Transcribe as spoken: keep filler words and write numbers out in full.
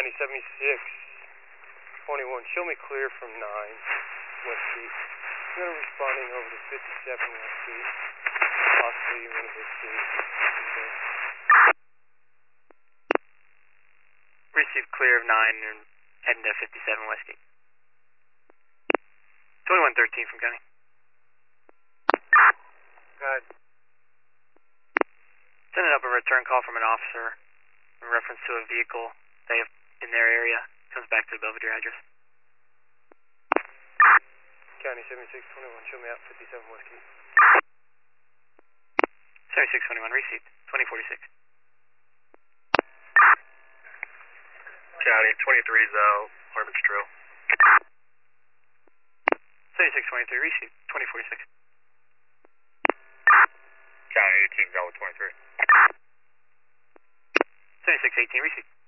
County seventy-six twenty-one, show me clear from nine West Street. I'm going to be responding over to fifty-seven West Street, possibly one of those two. Received clear of nine and heading to fifty-seven West Street. twenty-one thirteen from County. Go ahead. Sending up a return call from an officer in reference to a vehicle they have in their area. Comes back to the Belvedere address. County seventy-six twenty-one, show me out fifty-seven West Street. seventy-six twenty-one, received. twenty forty-six. County twenty-three is out, Harmons Trail. seventy-six twenty-three, received. twenty forty-six. County eighteen is out with twenty-three. seventy-six eighteen, received.